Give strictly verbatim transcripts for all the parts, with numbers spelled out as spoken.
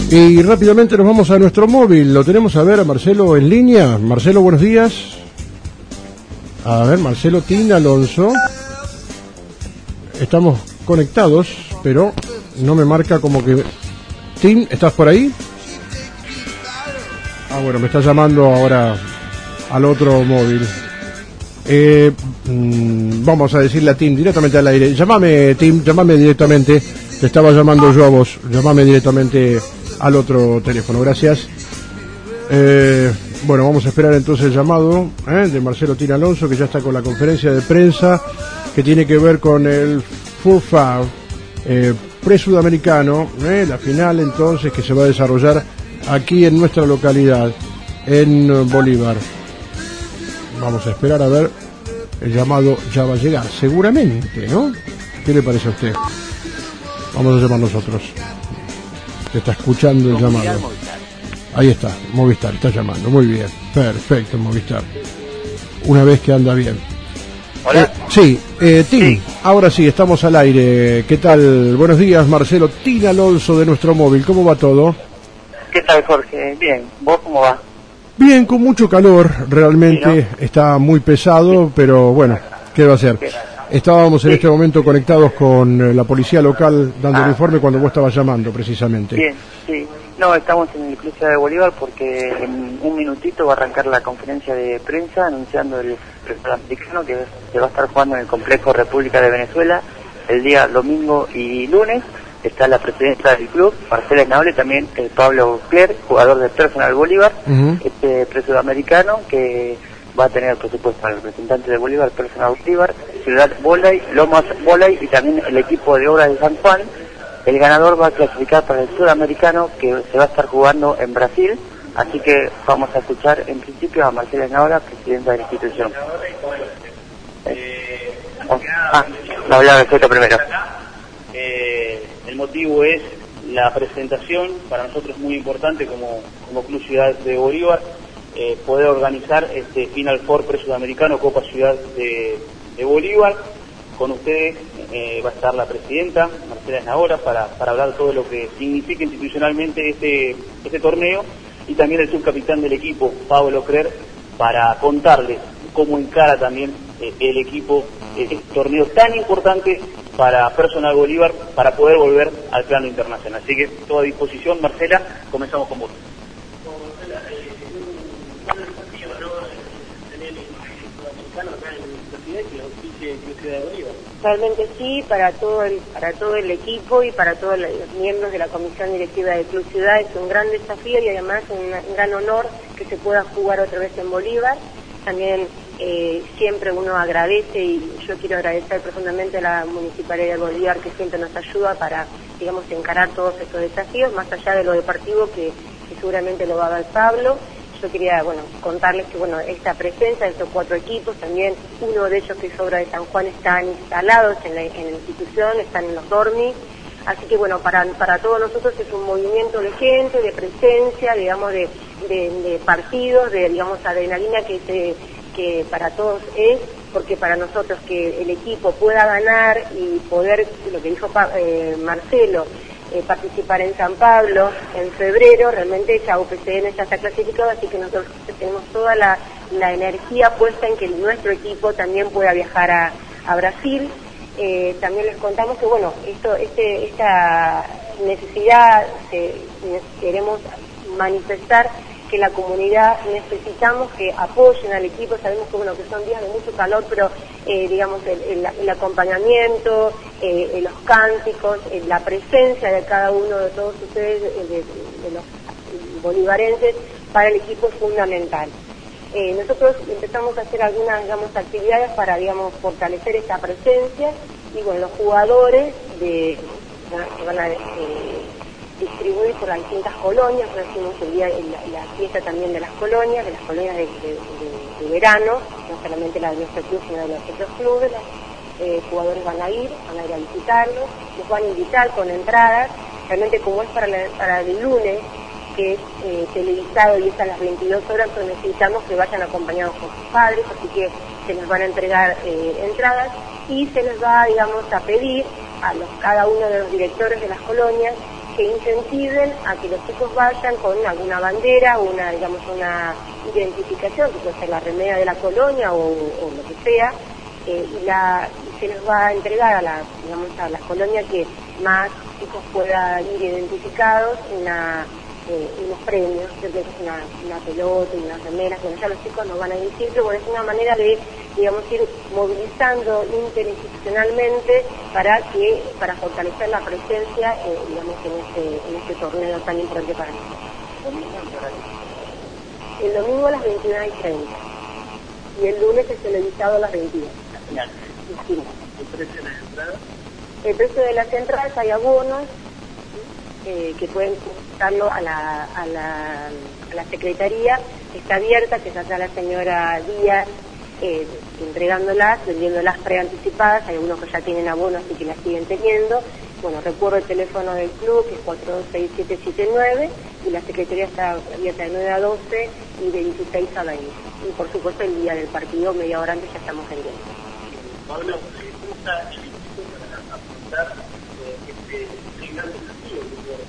Y rápidamente nos vamos a nuestro móvil. Lo tenemos a ver a Marcelo en línea. Marcelo, buenos días. A ver, Marcelo Tin Alonso. Estamos conectados, pero no me marca como que... Tin, ¿estás por ahí? Ah, bueno, me está llamando ahora al otro móvil. Eh, mmm, vamos a decirle a Tim directamente al aire. Llámame, Tim, llámame directamente. Te estaba llamando yo a vos. Llámame directamente al otro teléfono. Gracias. Eh, bueno, vamos a esperar entonces el llamado ¿eh? de Marcelo Tin Alonso, que ya está con la conferencia de prensa que tiene que ver con el FURFAB eh, pre-sudamericano, ¿eh? la final entonces que se va a desarrollar aquí en nuestra localidad, en Bolívar. Vamos a esperar a ver, el llamado ya va a llegar, seguramente, ¿no? ¿Qué le parece a usted? Vamos a llamar nosotros. Se está escuchando el llamado. Ahí está, Movistar, está llamando, muy bien, perfecto, Movistar. Una vez que anda bien. Hola. Eh, sí, eh, Tim, sí. Ahora sí, estamos al aire. ¿Qué tal? Buenos días, Marcelo Tin Alonso de nuestro móvil, ¿cómo va todo? ¿Qué tal, Jorge? Bien, ¿vos cómo va? Bien, con mucho calor, realmente sí, ¿no? Está muy pesado, pero bueno, ¿qué va a hacer? Estábamos en sí. este momento conectados con la policía local dando ah. el informe cuando vos estabas llamando, precisamente. Bien, sí. No, estamos en el Club Ciudad de Bolívar porque en un minutito va a arrancar la conferencia de prensa anunciando el sudamericano que se va a estar jugando en el Complejo República de Venezuela el día domingo y lunes. Está la presidenta del club, Marcela Esnaola, también el Pablo Cler, jugador del Personal Bolívar, uh-huh. este pre-sudamericano que va a tener, por supuesto, al representante de Bolívar, Personal Bolívar, Ciudad Volay, Lomas Volay y también el equipo de Obras de San Juan. El ganador va a clasificar para el sudamericano que se va a estar jugando en Brasil, así que vamos a escuchar en principio a Marcela Esnaola, presidenta de la institución. Eh, oh, ah, no hablaba de primero. Eh, el motivo es la presentación, para nosotros es muy importante como, como Club Ciudad de Bolívar, eh, poder organizar este Final Four pre-sudamericano Copa Ciudad de, de Bolívar. Con ustedes eh, va a estar la presidenta, Marcela Esnaola, para, para hablar todo lo que significa institucionalmente este, este torneo, y también el subcapitán del equipo, Pablo Cler, para contarles cómo encara también eh, el equipo este torneo tan importante para Personal Bolívar, para poder volver al plano internacional. Así que toda disposición, Marcela, comenzamos con vos. Realmente sí, para todo el para todo el equipo y para todos los miembros de la comisión directiva del Club Ciudad es un gran desafío y además un, un gran honor que se pueda jugar otra vez en Bolívar. También eh, siempre uno agradece, y yo quiero agradecer profundamente a la Municipalidad de Bolívar que siempre nos ayuda para, digamos, encarar todos estos desafíos, más allá de lo deportivo que, que seguramente lo va a dar Pablo. Yo quería, bueno, contarles que, bueno, esta presencia de estos cuatro equipos, también uno de ellos que es Obra de San Juan, están instalados en la, en la institución, están en los dormis, así que, bueno, para, para todos nosotros es un movimiento de gente, de presencia, digamos, de, de, de partidos, de, digamos, adrenalina que, se, que para todos es, porque para nosotros que el equipo pueda ganar y poder, lo que dijo eh, Marcelo, Eh, participar en San Pablo en febrero, realmente ya U P C N ya está clasificado, así que nosotros tenemos toda la, la energía puesta en que nuestro equipo también pueda viajar a, a Brasil. Eh, también les contamos que, bueno, esto, este, esta necesidad eh, queremos manifestar que la comunidad necesitamos que apoyen al equipo. Sabemos que, bueno, que son días de mucho calor, pero eh, digamos el, el, el acompañamiento, eh, los cánticos, eh, la presencia de cada uno de todos ustedes, de, de, de los bolivarenses, para el equipo es fundamental. Eh, nosotros empezamos a hacer algunas, digamos, actividades para, digamos, fortalecer esta presencia, y bueno, los jugadores de, se van a eh, distribuir por las distintas colonias. Hacemos el día, la, la fiesta también de las colonias, de las colonias de, de, de, de verano, no solamente la de nuestro club, sino de los otros clubes. Los eh, jugadores van a ir, van a ir a visitarlos, los van a invitar con entradas. Realmente, como es para, la, para el lunes, que es eh, televisado y es a las veintidós horas, pues necesitamos que vayan acompañados con sus padres, así que se les van a entregar eh, entradas, y se les va, digamos, a pedir a los, cada uno de los directores de las colonias que incentiven a que los chicos vayan con alguna bandera, una, digamos, una identificación, que puede ser la remera de la colonia o, o lo que sea, eh, y, la, y se les va a entregar a la, digamos, a las colonias que más chicos puedan ir identificados en la Eh, unos premios, creo que es una, una pelota y unas remeras, bueno, ya los chicos nos van a decir, pero bueno, es una manera de, digamos, ir movilizando interinstitucionalmente para que, para fortalecer la presencia, eh, digamos, en este, en este torneo tan importante para nosotros. El domingo a las veintiuna y treinta y el lunes es televisado a las veintidós. Sí. ¿El precio de las entradas? El precio de las entradas, hay abonos Eh, que pueden consultarlo a la, a, la, a la secretaría, que está abierta, que está la señora Díaz eh, entregándolas, vendiéndolas preanticipadas, hay algunos que ya tienen abonos y que las siguen teniendo. Bueno, recuerdo el teléfono del club, que es cuatro dos seis siete siete nueve, y la secretaría está abierta de nueve a doce y de dieciséis a veinte. Y por supuesto el día del partido, media hora antes, ya estamos vendiendo. Pablo, ¿cómo está el equipo para afrontar este gran desafío?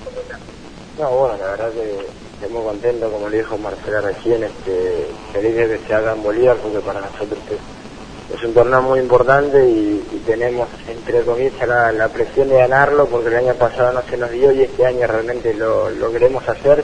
No, bueno, la verdad que estoy muy contento, como le dijo Marcela recién, este, feliz de que se haga en Bolívar, porque para nosotros es, es un torneo muy importante y, y tenemos, entre comillas, la, la presión de ganarlo, porque el año pasado no se nos dio y este año realmente lo, lo queremos hacer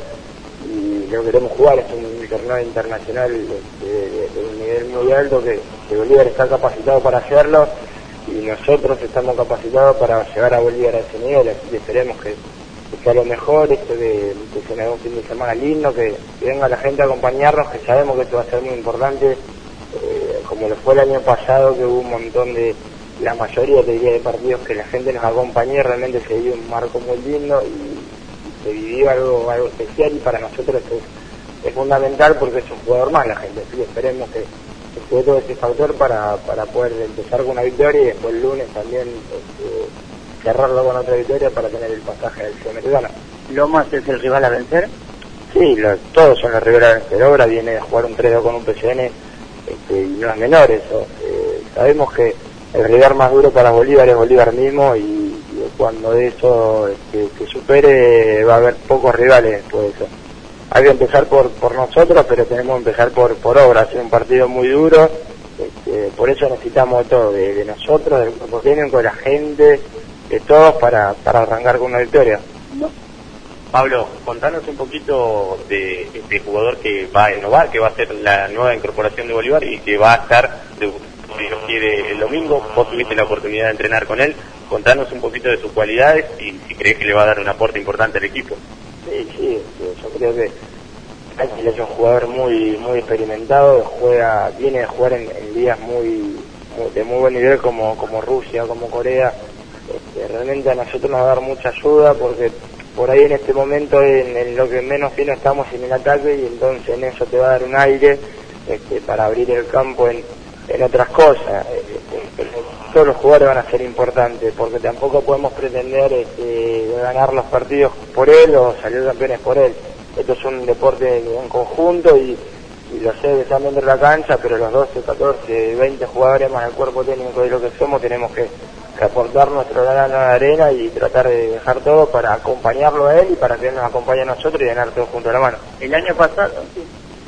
y lo queremos jugar. Es un torneo internacional de, de, de un nivel muy alto, que, que Bolívar está capacitado para hacerlo y nosotros estamos capacitados para llevar a Bolívar a ese nivel, así que esperemos que que a lo mejor esto de que se me haga un fin de semana lindo, que, que venga la gente a acompañarnos, que sabemos que esto va a ser muy importante, eh, como lo fue el año pasado, que hubo un montón de, la mayoría te diría de partidos que la gente nos acompañó, realmente se dio un marco muy lindo y, y se vivió algo, algo especial, y para nosotros esto es, es fundamental porque es un jugador más la gente, así que esperemos que, que se dé todo ese factor para, para poder empezar con una victoria y después el lunes también este, cerrarlo con otra victoria para tener el pasaje del Sudamericano. ¿Lomas es el rival a vencer? Sí, lo, todos son los rivales a vencer. Ahora viene de jugar un tres dos con un P C N este, y no es menor eso. Eh, sabemos que el rival más duro para Bolívar es Bolívar mismo y, y cuando de eso este, se supere va a haber pocos rivales después de eso. Hay que empezar por, por nosotros, pero tenemos que empezar por, por obra. Ha sido un partido muy duro, este, por eso necesitamos de todo, de, de nosotros, del cuerpo técnico, de la gente, de todos para, para arrancar con una victoria. Pablo, contanos un poquito de este jugador que va a innovar, que va a ser la nueva incorporación de Bolívar y que va a estar, si Dios quiere, el domingo. Vos tuviste la oportunidad de entrenar con él. Contanos un poquito de sus cualidades y si crees que le va a dar un aporte importante al equipo. Sí, sí, yo creo que él es un jugador muy muy experimentado, juega, viene de jugar en, en ligas muy, muy de muy buen nivel como, como Rusia, como Corea. Este, realmente a nosotros nos va a dar mucha ayuda porque por ahí en este momento en, en lo que menos fino estamos en el ataque y entonces en eso te va a dar un aire este, para abrir el campo en, en otras cosas. Este, todos los jugadores van a ser importantes porque tampoco podemos pretender este, ganar los partidos por él o salir campeones por él. Esto es un deporte en conjunto y, y lo sé que están dentro de la cancha, pero los doce, catorce, veinte jugadores más el cuerpo técnico de lo que somos tenemos que que aportar nuestro grano de arena y tratar de dejar todo para acompañarlo a él y para que él nos acompañe a nosotros y ganar todo junto a la mano. El año pasado, sí.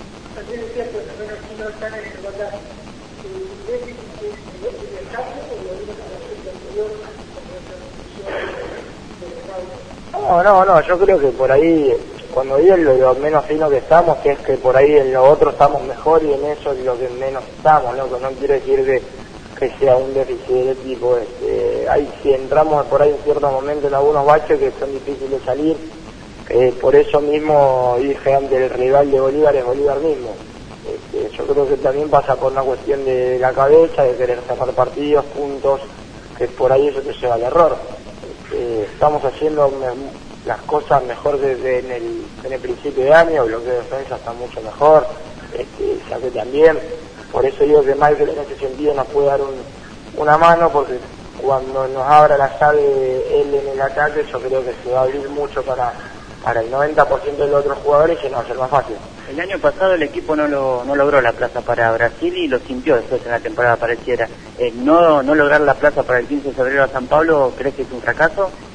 No, no, no, yo creo que por ahí, cuando digo lo, lo menos fino que estamos, que es que por ahí en lo otro estamos mejor y en eso es lo que menos estamos, ¿no? Que no quiero decir que que sea un déficit del equipo. Este, ahí si entramos por ahí en ciertos momentos en algunos baches que son difíciles de salir, eh, por eso mismo dije antes, el rival de Bolívar es Bolívar mismo. Este, yo creo que también pasa por una cuestión de la cabeza, de querer sacar partidos, puntos, que por ahí eso te lleva al error. Este, estamos haciendo me, las cosas mejor desde en el, en el principio de año, el bloqueo de defensa está mucho mejor, este, saqué también. Por eso digo que Michael en ese sentido nos puede dar un, una mano, porque cuando nos abra la llave él en el ataque, yo creo que se va a abrir mucho para, para el noventa por ciento de los otros jugadores y nos va a ser más fácil. El año pasado el equipo no lo, no logró la plaza para Brasil y lo sintió después en la temporada pareciera. Eh, no, no lograr la plaza para el quince de febrero a San Pablo, ¿crees que es un fracaso?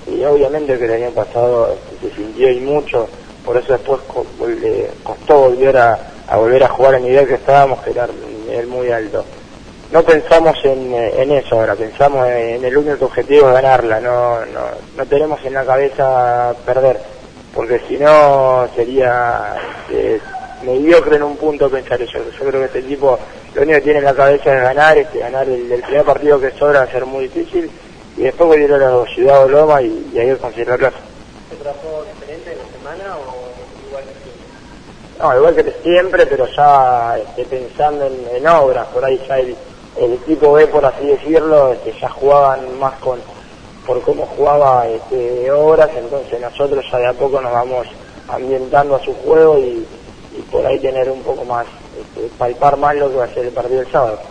y obviamente que el año pasado este, se sintió y mucho, por eso después co le costó volver a, a volver a jugar a nivel que estábamos, que era un nivel muy alto. No pensamos en, en eso ahora, pensamos en el único objetivo de ganarla, no, no, no tenemos en la cabeza perder, porque si no sería eh, mediocre en un punto pensar eso. Yo creo que este equipo lo único que tiene en la cabeza es ganar, este, ganar el, el primer partido que sobra va a ser muy difícil, y después voy a ir a la Ciudad de Loma y, y ahí conseguir la plaza. ¿Se trabajó diferente en la semana o igual que siempre? No, igual que siempre, pero ya este, pensando en, en obras, por ahí ya el, el equipo B, por así decirlo, este, ya jugaban más con por cómo jugaba este, obras, entonces nosotros ya de a poco nos vamos ambientando a su juego y, y por ahí tener un poco más, este, palpar más lo que va a ser el partido del sábado.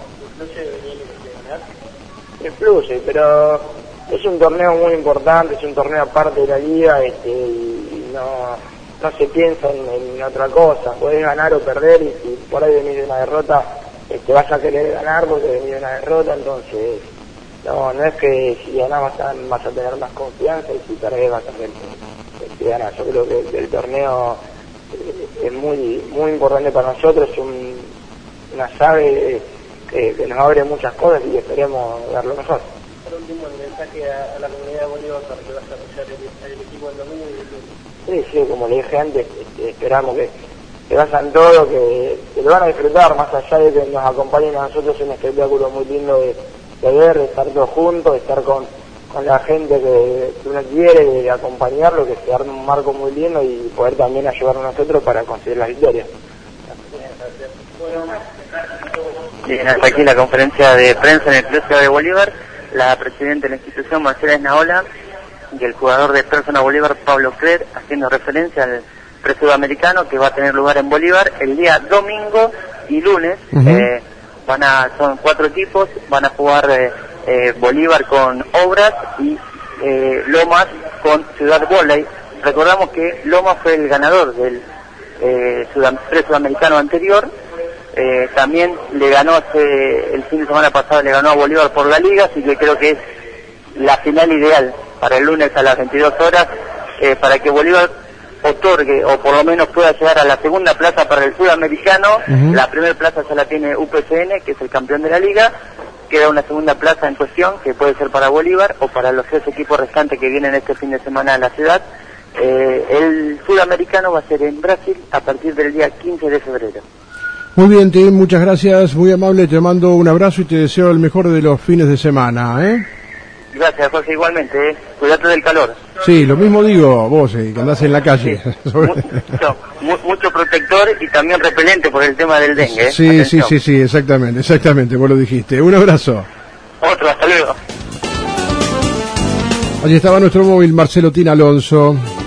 Influye, pero es un torneo muy importante, es un torneo aparte de la liga, este, y no, no se piensa en, en otra cosa, podés ganar o perder, y si por ahí venís de una derrota, este, vas a querer ganar porque venís de una derrota, entonces no, no es que si ganás vas a, vas a tener más confianza y si perdés vas a tener este, ganar. Yo creo que el torneo eh, es muy muy importante para nosotros, es un, una llave que, que nos abre muchas cosas y esperemos dar lo mejor. Por último, el mensaje a, a la comunidad de Bolívar para que vaya a apoyar el, el equipo del domingo y el... Sí, sí, como le dije antes, este, esperamos que, que vayan todo, que, que lo van a disfrutar, más allá de que nos acompañen a nosotros, es un espectáculo muy lindo de, de ver, de estar todos juntos, de estar con, con la gente que, que uno quiere, de acompañarlo, que se arme un marco muy lindo y poder también ayudarnos a nosotros para conseguir las victorias. Bien, hasta aquí la conferencia de prensa en el Club Ciudad de Bolívar, la presidenta de la institución, Marcela Esnaola, y el jugador de Persona Bolívar, Pablo Cler, haciendo referencia al pre-sudamericano que va a tener lugar en Bolívar el día domingo y lunes. Uh-huh. eh, van a son cuatro equipos, van a jugar eh, eh, Bolívar con Obras y eh, Lomas con Ciudad Voley. Recordamos que Lomas fue el ganador del eh, pre-sudamericano anterior. Eh, también le ganó hace, el fin de semana pasado le ganó a Bolívar por la liga, así que creo que es la final ideal para el lunes a las veintidós horas, eh, para que Bolívar otorgue o por lo menos pueda llegar a la segunda plaza para el sudamericano. Uh-huh. La primera plaza ya la tiene U P C N, que es el campeón de la liga. Queda una segunda plaza en cuestión, que puede ser para Bolívar o para los tres equipos restantes que vienen este fin de semana a la ciudad. Eh, el sudamericano va a ser en Brasil a partir del día quince de febrero. Muy bien, Tim, muchas gracias, muy amable, te mando un abrazo y te deseo el mejor de los fines de semana, ¿eh? Gracias, Jorge, igualmente, ¿eh? Cuídate del calor. Sí, lo mismo digo, vos, eh, que andás en la calle. Sí. mucho, mucho protector y también repelente por el tema del dengue, ¿eh? Sí, Atención. sí, sí, sí, exactamente, exactamente, vos lo dijiste. Un abrazo. Otro, hasta luego. Allí estaba nuestro móvil, Marcelo Tin Alonso.